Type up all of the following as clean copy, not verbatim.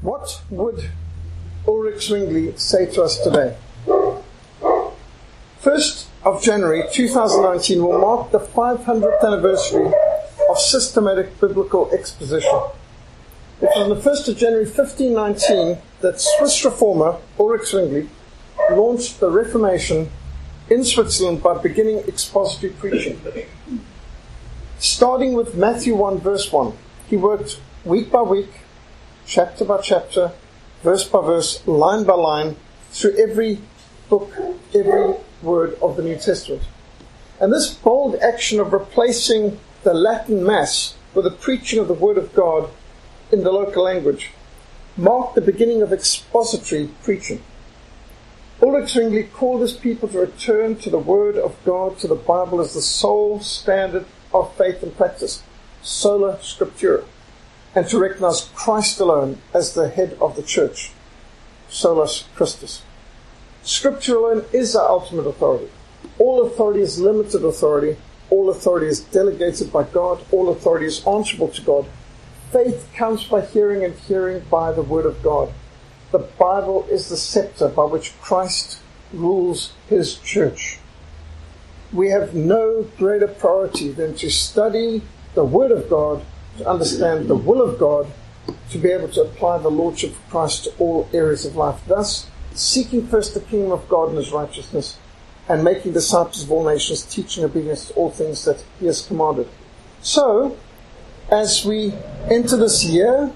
What would Ulrich Zwingli say to us today? 1st of January 2019 will mark the 500th anniversary of systematic biblical exposition. It was on the 1st of January 1519 that Swiss reformer Ulrich Zwingli launched the Reformation in Switzerland by beginning expository preaching. Starting with Matthew 1 verse 1, he worked week by week, chapter by chapter, verse by verse, line by line, through every book, every word of the New Testament. And this bold action of replacing the Latin Mass with the preaching of the Word of God in the local language marked the beginning of expository preaching. Ulrich Zwingli called his people to return to the Word of God, to the Bible as the sole standard of faith and practice, sola scriptura, and to recognize Christ alone as the head of the church, solus Christus. Scripture alone is our ultimate authority. All authority is limited authority. All authority is delegated by God. All authority is answerable to God. Faith comes by hearing, and hearing by the Word of God. The Bible is the scepter by which Christ rules his church. We have no greater priority than to study the Word of God, to understand the will of God, to be able to apply the Lordship of Christ to all areas of life. Thus, seeking first the kingdom of God and his righteousness, and making disciples of all nations, teaching obedience to all things that he has commanded. So, as we enter this year,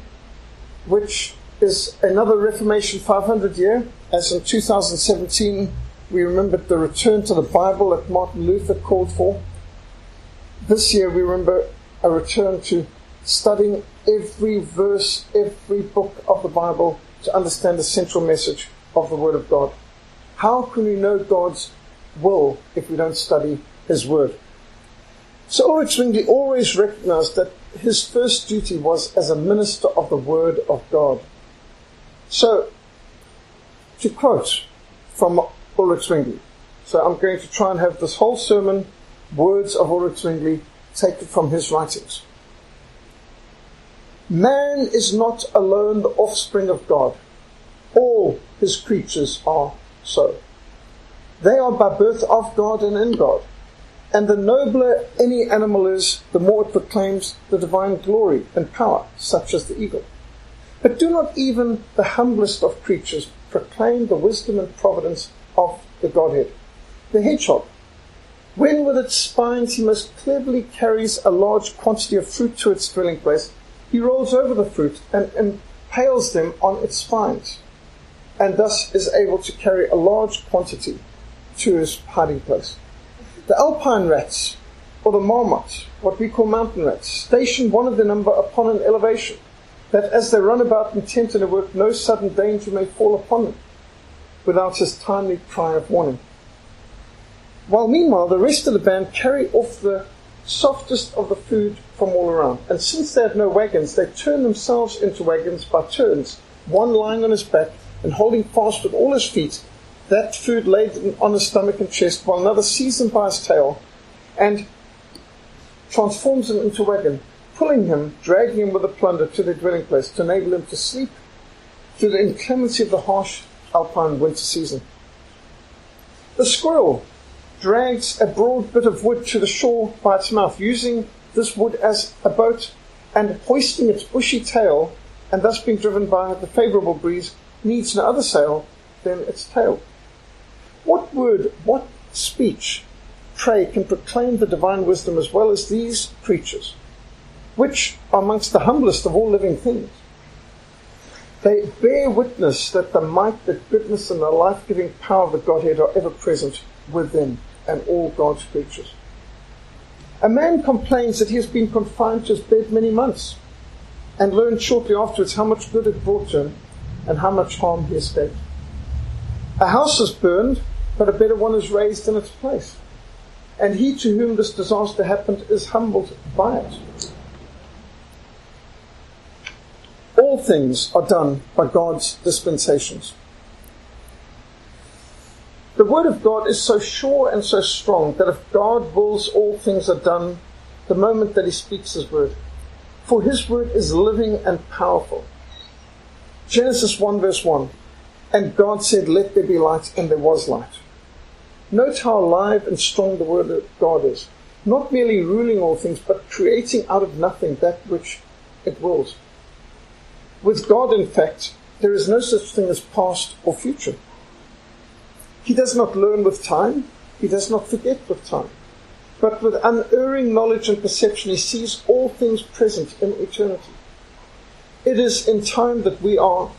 which is another Reformation 500 year, as in 2017 we remembered the return to the Bible that Martin Luther called for, this year we remember a return to studying every verse, every book of the Bible to understand the central message of the Word of God. How can we know God's will if we don't study his Word? So Ulrich Zwingli always recognized that his first duty was as a minister of the Word of God. So, to quote from Ulrich Zwingli, so I'm going to try and have this whole sermon, words of Ulrich Zwingli, taken from his writings. Man is not alone the offspring of God. All his creatures are so. They are by birth of God and in God. And the nobler any animal is, the more it proclaims the divine glory and power, such as the eagle. But do not even the humblest of creatures proclaim the wisdom and providence of the Godhead. The hedgehog, when with its spines he most cleverly carries a large quantity of fruit to its dwelling place, he rolls over the fruit and impales them on its spines, and thus is able to carry a large quantity to his hiding place. The alpine rats, or the marmots, what we call mountain rats, station one of their number upon an elevation, that as they run about intent on their work, no sudden danger may fall upon them, without his timely cry of warning. While meanwhile the rest of the band carry off the softest of the food from all around, and since they have no wagons, they turn themselves into wagons by turns, one lying on his back and holding fast with all his feet that food laid on his stomach and chest, while another seizes him by his tail and transforms him into a wagon, pulling him, dragging him with the plunder to their dwelling place to enable him to sleep through the inclemency of the harsh alpine winter season. The squirrel drags a broad bit of wood to the shore by its mouth, using this wood as a boat and hoisting its bushy tail, and thus being driven by the favourable breeze, needs no other sail than its tail. What word, what speech, pray, can proclaim the divine wisdom as well as these creatures, which are amongst the humblest of all living things? They bear witness that the might, the goodness, and the life-giving power of the Godhead are ever present with them and all God's creatures. A man complains that he has been confined to his bed many months, and learned shortly afterwards how much good it brought to him and how much harm he escaped. A house is burned, but a better one is raised in its place, and he to whom this disaster happened is humbled by it. All things are done by God's dispensations. The Word of God is so sure and so strong that if God wills, all things are done the moment that he speaks his word. For his word is living and powerful. Genesis 1 verse 1. And God said, let there be light, and there was light. Note how alive and strong the word of God is. Not merely ruling all things, but creating out of nothing that which it wills. With God, in fact, there is no such thing as past or future. He does not learn with time. He does not forget with time. But with unerring knowledge and perception, he sees all things present in eternity. It is in time that we are,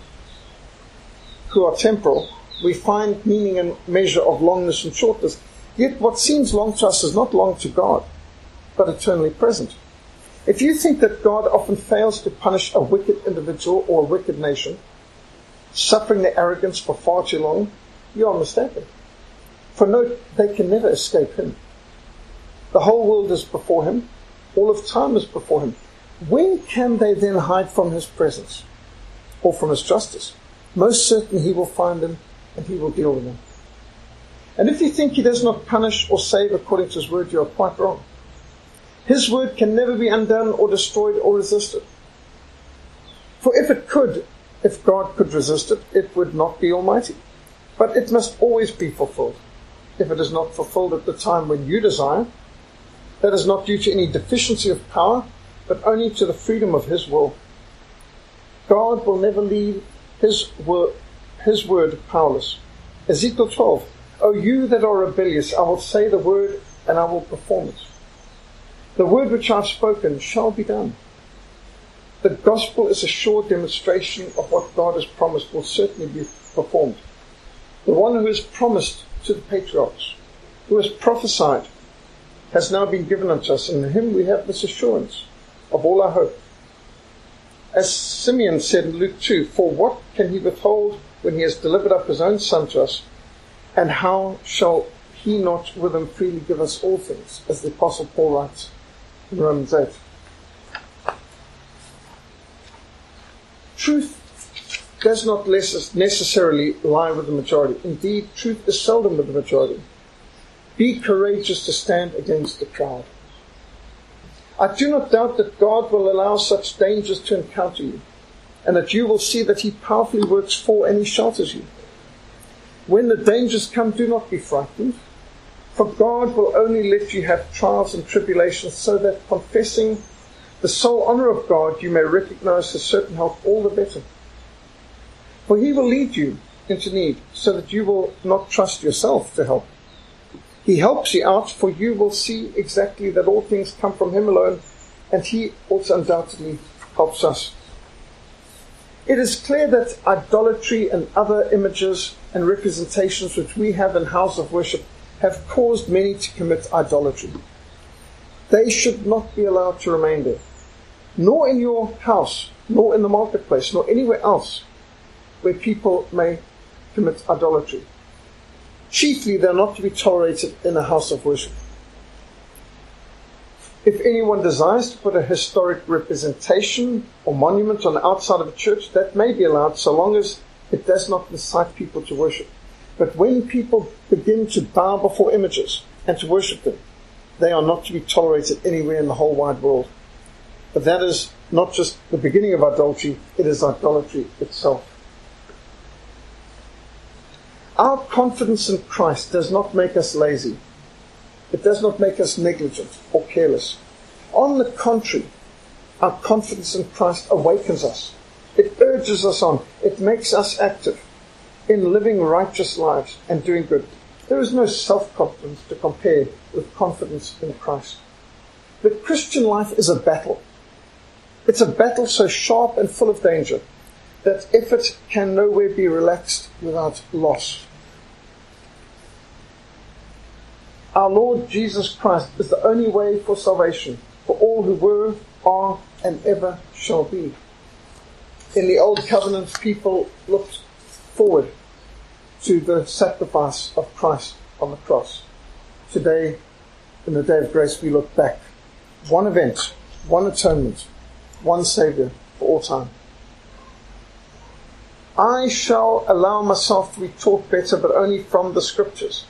who are temporal, we find meaning and measure of longness and shortness. Yet what seems long to us is not long to God, but eternally present. If you think that God often fails to punish a wicked individual or a wicked nation, suffering their arrogance for far too long, you are mistaken. For note, they can never escape him. The whole world is before him. All of time is before him. When can they then hide from his presence or from his justice? Most certainly he will find them and he will deal with them. And if you think he does not punish or save according to his word, you are quite wrong. His word can never be undone or destroyed or resisted. For if God could resist it, it would not be almighty. But it must always be fulfilled. If it is not fulfilled at the time when you desire, that is not due to any deficiency of power, but only to the freedom of his will. God will never leave his word powerless. Ezekiel 12, O you that are rebellious, I will say the word and I will perform it. The word which I have spoken shall be done. The gospel is a sure demonstration of what God has promised will certainly be performed. The one who has promised to the patriarchs, who has prophesied, has now been given unto us, and in him we have this assurance of all our hope. As Simeon said in Luke 2, for what can he withhold when he has delivered up his own son to us? And how shall he not with him freely give us all things? As the Apostle Paul writes in Romans 8. Truth does not necessarily lie with the majority. Indeed, truth is seldom with the majority. Be courageous to stand against the crowd. I do not doubt that God will allow such dangers to encounter you, and that you will see that he powerfully works for and he shelters you. When the dangers come, do not be frightened, for God will only let you have trials and tribulations so that, confessing the sole honor of God, you may recognize his certain help all the better. For he will lead you into need, so that you will not trust yourself to help. He helps you out, for you will see exactly that all things come from him alone, and he also undoubtedly helps us. It is clear that idolatry and other images and representations which we have in house of worship have caused many to commit idolatry. They should not be allowed to remain there, nor in your house, nor in the marketplace, nor anywhere else where people may commit idolatry. Chiefly, they are not to be tolerated in a house of worship. If anyone desires to put a historic representation or monument on the outside of a church, that may be allowed so long as it does not incite people to worship. But when people begin to bow before images and to worship them, they are not to be tolerated anywhere in the whole wide world. But that is not just the beginning of idolatry, it is idolatry itself. Our confidence in Christ does not make us lazy. It does not make us negligent or careless. On the contrary, our confidence in Christ awakens us. It urges us on. It makes us active in living righteous lives and doing good. There is no self-confidence to compare with confidence in Christ. The Christian life is a battle. It's a battle so sharp and full of danger that effort can nowhere be relaxed without loss. Our Lord Jesus Christ is the only way for salvation for all who were, are, and ever shall be. In the Old Covenant, people looked forward to the sacrifice of Christ on the cross. Today, in the day of grace, we look back. One event, one atonement, one Savior for all time. I shall allow myself to be taught better, but only from the Scriptures,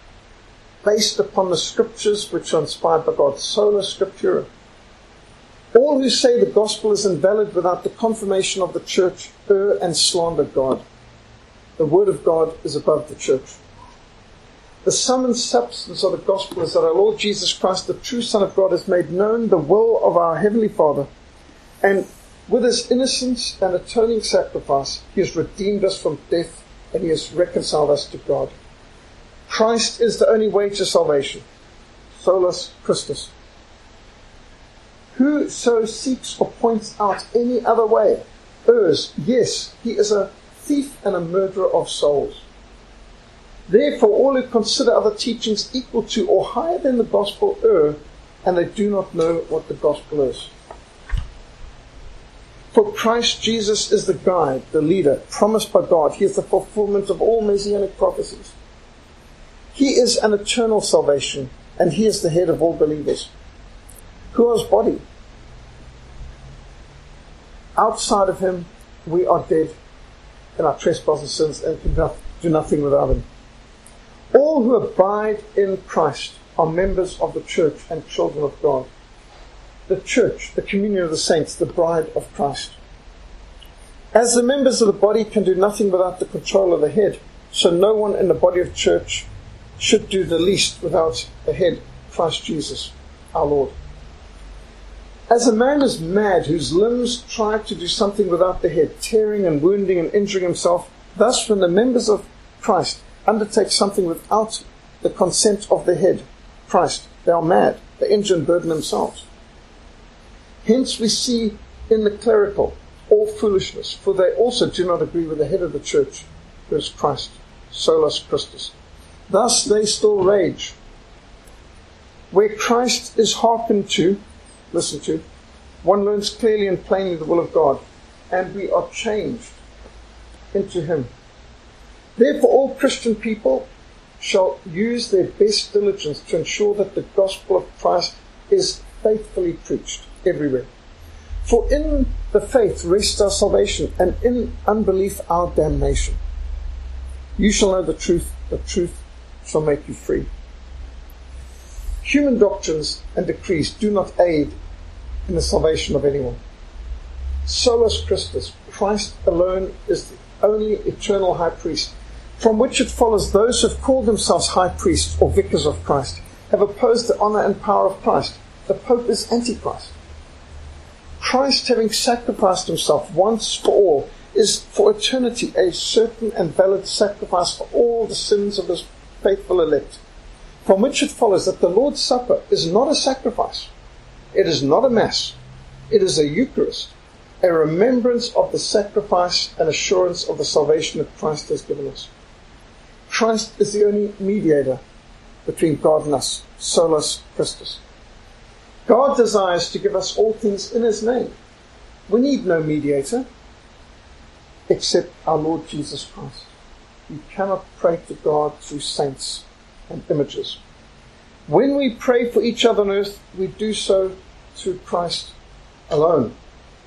based upon the Scriptures which are inspired by God, sola scriptura. All who say the gospel is invalid without the confirmation of the church err and slander God. The word of God is above the church. The sum and substance of the gospel is that our Lord Jesus Christ, the true Son of God, has made known the will of our Heavenly Father, and with his innocence and atoning sacrifice, he has redeemed us from death and he has reconciled us to God. Christ is the only way to salvation. Solus Christus. Whoso seeks or points out any other way errs. Yes, he is a thief and a murderer of souls. Therefore, all who consider other teachings equal to or higher than the gospel err, and they do not know what the gospel is. For Christ Jesus is the guide, the leader, promised by God. He is the fulfillment of all messianic prophecies. He is an eternal salvation, and he is the head of all believers. Who are his body? Outside of him, we are dead in our trespasses and sins and can do nothing without him. All who abide in Christ are members of the church and children of God. The church, the communion of the saints, the bride of Christ. As the members of the body can do nothing without the control of the head, so no one in the body of church should do the least without the head, Christ Jesus, our Lord. As a man is mad whose limbs try to do something without the head, tearing and wounding and injuring himself, thus when the members of Christ undertake something without the consent of the head, Christ, they are mad, they injure and burden themselves. Hence we see in the clerical all foolishness, for they also do not agree with the head of the church, who is Christ, Solus Christus. Thus they still rage. Where Christ is hearkened to, listen to, one learns clearly and plainly the will of God, and we are changed into him. Therefore all Christian people shall use their best diligence to ensure that the gospel of Christ is faithfully preached everywhere. For in the faith rests our salvation, and in unbelief our damnation. You shall know the truth shall make you free. Human doctrines and decrees do not aid in the salvation of anyone. Solus Christus, Christ alone is the only eternal high priest, from which it follows those who have called themselves high priests or vicars of Christ have opposed the honor and power of Christ. The Pope is Antichrist. Christ, having sacrificed himself once for all, is for eternity a certain and valid sacrifice for all the sins of his faithful elect. From which it follows that the Lord's Supper is not a sacrifice. It is not a Mass. It is a Eucharist, a remembrance of the sacrifice and assurance of the salvation that Christ has given us. Christ is the only mediator between God and us, Solus Christus. God desires to give us all things in his name. We need no mediator except our Lord Jesus Christ. You cannot pray to God through saints and images. When we pray for each other on earth, we do so through Christ alone.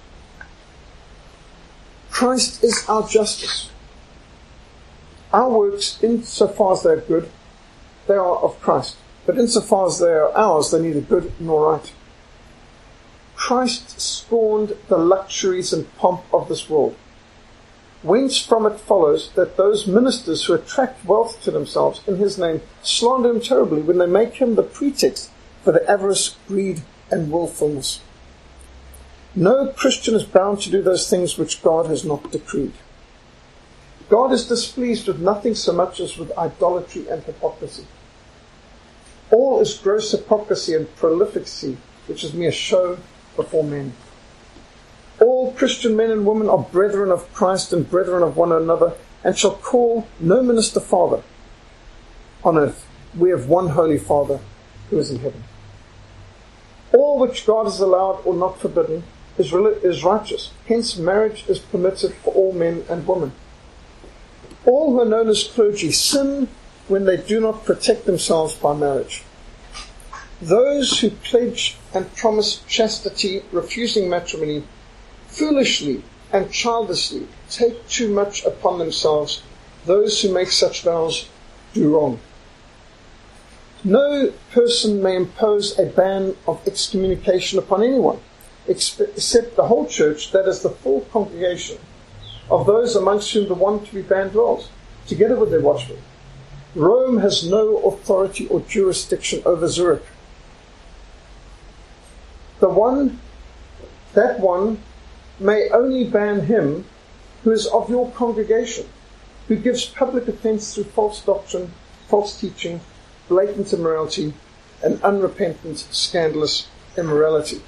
Christ is our justice. Our works, insofar as they are good, they are of Christ. But insofar as they are ours, they're neither good nor right. Christ scorned the luxuries and pomp of this world, whence from it follows that those ministers who attract wealth to themselves in his name slander him terribly when they make him the pretext for their avarice, greed, and willfulness. No Christian is bound to do those things which God has not decreed. God is displeased with nothing so much as with idolatry and hypocrisy. All is gross hypocrisy and prolificacy, which is mere show before men. All Christian men and women are brethren of Christ and brethren of one another, and shall call no minister father on earth. We have one holy Father who is in heaven. All which God has allowed or not forbidden is righteous. Hence marriage is permitted for all men and women. All who are known as clergy sin when they do not protect themselves by marriage. Those who pledge and promise chastity, refusing matrimony, foolishly and childishly take too much upon themselves. Those who make such vows do wrong. No person may impose a ban of excommunication upon anyone, except the whole church, that is the full congregation of those amongst whom the one to be banned dwells, together with their watchmen. Rome has no authority or jurisdiction over Zurich. That one may only ban him who is of your congregation, who gives public offense through false doctrine, false teaching, blatant immorality, and unrepentant, scandalous immorality.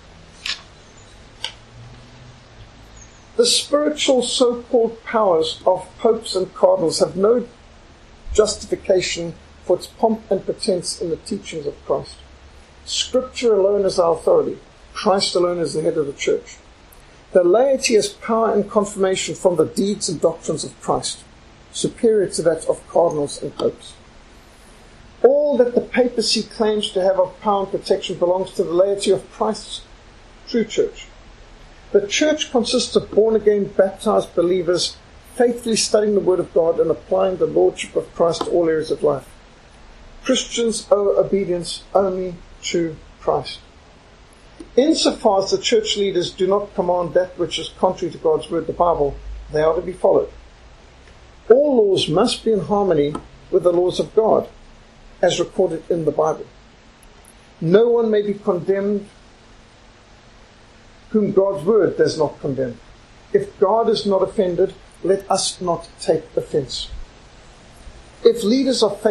The spiritual so-called powers of popes and cardinals have no justification for its pomp and pretense in the teachings of Christ. Scripture alone is our authority. Christ alone is the head of the church. The laity has power and confirmation from the deeds and doctrines of Christ, superior to that of cardinals and popes. All that the papacy claims to have of power and protection belongs to the laity of Christ's true church. The church consists of born-again, baptized believers, faithfully studying the Word of God and applying the Lordship of Christ to all areas of life. Christians owe obedience only to Christ. Insofar as the church leaders do not command that which is contrary to God's Word, the Bible, they are to be followed. All laws must be in harmony with the laws of God, as recorded in the Bible. No one may be condemned whom God's Word does not condemn. If God is not offended, let us not take offense. If leaders are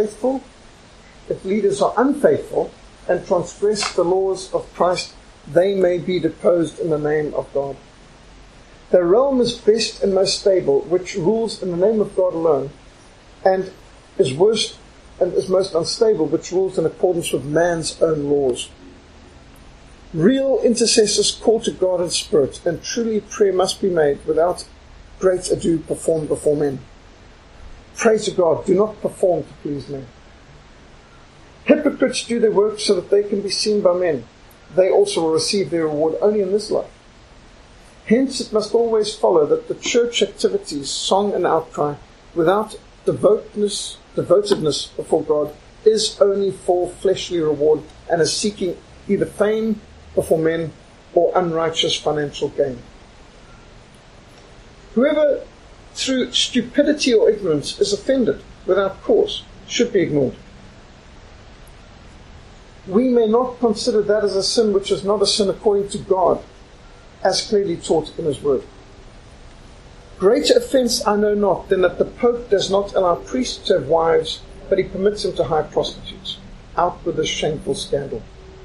unfaithful and transgress the laws of Christ, they may be deposed in the name of God. The realm is best and most stable, which rules in the name of God alone, and is worst and is most unstable, which rules in accordance with man's own laws. Real intercessors call to God in spirit, and truly prayer must be made without great ado performed before men. Pray to God, do not perform to please men. Hypocrites do their work so that they can be seen by men. They also will receive their reward only in this life. Hence it must always follow that the church activities, song and outcry, without devotedness before God, is only for fleshly reward and is seeking either fame before men or unrighteous financial gain. Whoever through stupidity or ignorance is offended without cause should be ignored. We may not consider that as a sin which is not a sin according to God, as clearly taught in His Word. Greater offence I know not than that the Pope does not allow priests to have wives, but he permits them to hire prostitutes. Out with this shameful scandal.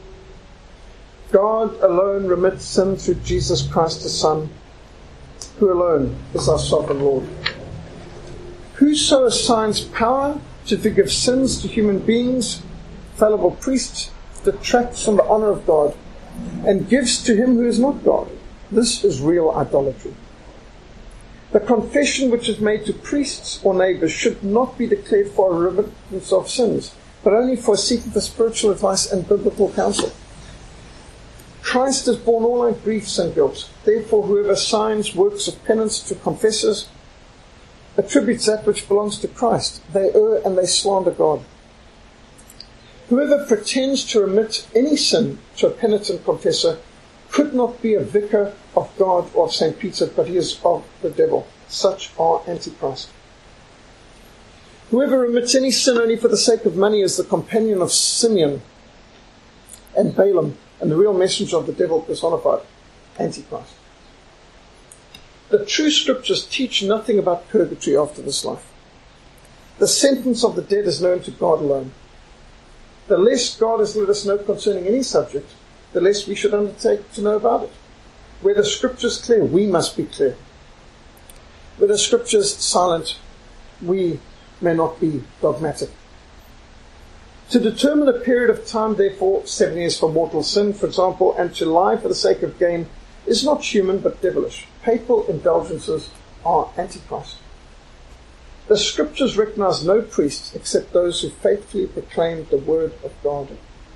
God alone remits sin through Jesus Christ His Son, who alone is our sovereign Lord. Whoso assigns power to forgive sins to human beings, fallible priests, detracts from the honour of God, and gives to him who is not God. This is real idolatry. The confession which is made to priests or neighbours should not be declared for a remittance of sins, but only for seeking for spiritual advice and biblical counsel. Christ has borne all our griefs and guilt. Therefore, whoever assigns works of penance to confessors attributes that which belongs to Christ. They err and they slander God. Whoever pretends to remit any sin to a penitent confessor could not be a vicar of God or of St. Peter, but he is of the devil. Such are Antichrist. Whoever remits any sin only for the sake of money is the companion of Simeon and Balaam, and the real messenger of the devil personified, Antichrist. The true scriptures teach nothing about purgatory after this life. The sentence of the dead is known to God alone. The less God has let us know concerning any subject, the less we should undertake to know about it. Where the scripture is clear, we must be clear. Where the scripture is silent, we may not be dogmatic. To determine a period of time, therefore, 7 years for mortal sin, for example, and to lie for the sake of gain, is not human but devilish. Papal indulgences are Antichrist. The scriptures recognize no priests except those who faithfully proclaim the word of God.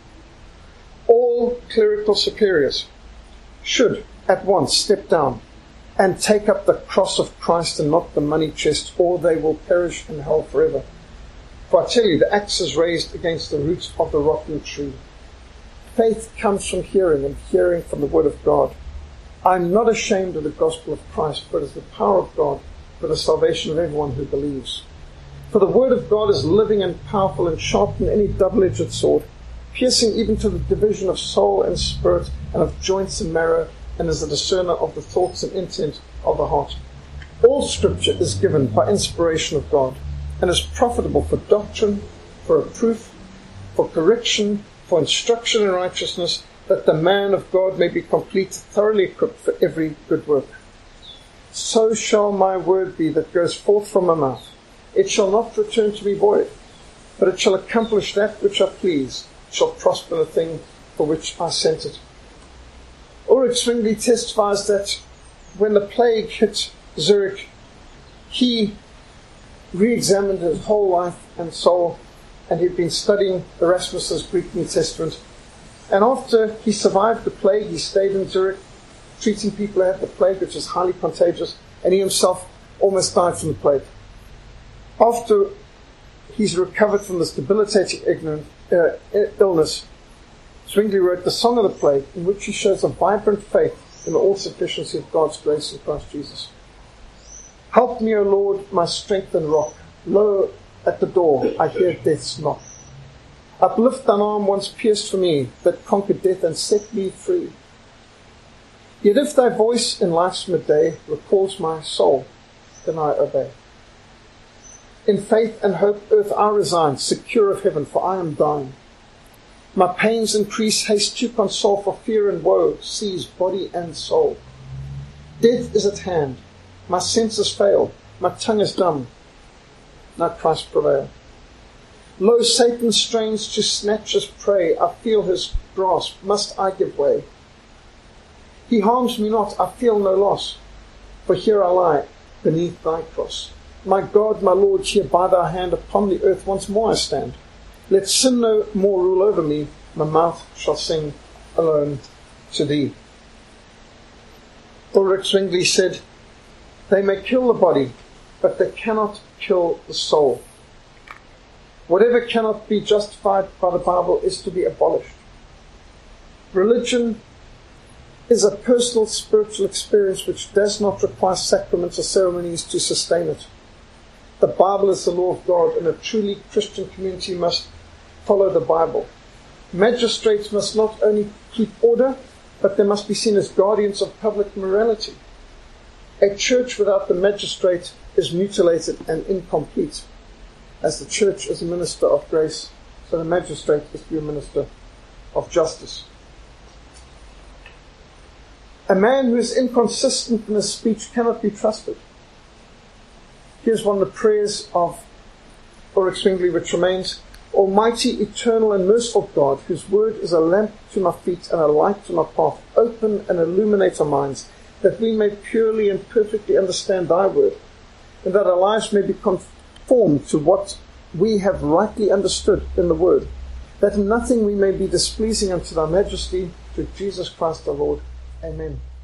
All clerical superiors should at once step down and take up the cross of Christ and not the money chest, or they will perish in hell forever. For I tell you, the axe is raised against the roots of the rotten tree. Faith comes from hearing, and hearing from the word of God. I'm not ashamed of the gospel of Christ, for it is the power of God for the salvation of everyone who believes. For the word of God is living and powerful and sharper than any double-edged sword, piercing even to the division of soul and spirit and of joints and marrow, and is a discerner of the thoughts and intent of the heart. All Scripture is given by inspiration of God, and is profitable for doctrine, for reproof, for correction, for instruction in righteousness, that the man of God may be complete, thoroughly equipped for every good work. So shall my word be that goes forth from my mouth. It shall not return to me void, but it shall accomplish that which I please. It shall prosper in the thing for which I sent it. Ulrich Zwingli testifies that when the plague hit Zurich, he re-examined his whole life and soul, and he'd been studying Erasmus's Greek New Testament. And after he survived the plague, he stayed in Zurich, treating people who had the plague, which is highly contagious, and he himself almost died from the plague. After he's recovered from this debilitating illness, Zwingli wrote The Song of the Plague, in which he shows a vibrant faith in the all-sufficiency of God's grace in Christ Jesus. Help me, O Lord, my strength and rock. Lo, at the door I hear death's knock. Uplift thine arm once pierced for me, that conquered death and set me free. Yet if thy voice in life's midday recalls my soul, then I obey. In faith and hope earth I resign, secure of heaven, for I am thine. My pains increase, haste to console, for fear and woe seize body and soul. Death is at hand, my senses fail, my tongue is dumb. Now Christ prevail. Lo, Satan strains to snatch his prey, I feel his grasp, must I give way? He harms me not, I feel no loss, for here I lie beneath thy cross. My God, my Lord, here by thy hand upon the earth once more I stand. Let sin no more rule over me, my mouth shall sing alone to thee. Ulrich Zwingli said, they may kill the body, but they cannot kill the soul. Whatever cannot be justified by the Bible is to be abolished. Religion is a personal spiritual experience which does not require sacraments or ceremonies to sustain it. The Bible is the law of God, and a truly Christian community must follow the Bible. Magistrates must not only keep order, but they must be seen as guardians of public morality. A church without the magistrate is mutilated and incomplete. As the church is a minister of grace, so the magistrate is to be a minister of justice. A man who is inconsistent in his speech cannot be trusted. Here's one of the prayers of Ulrich Zwingli, which remains: Almighty, eternal, and merciful God, whose word is a lamp to my feet and a light to my path, open and illuminate our minds, that we may purely and perfectly understand thy word, and that our lives may be conformed to what we have rightly understood in the word, that in nothing we may be displeasing unto thy majesty, through Jesus Christ our Lord. Amen.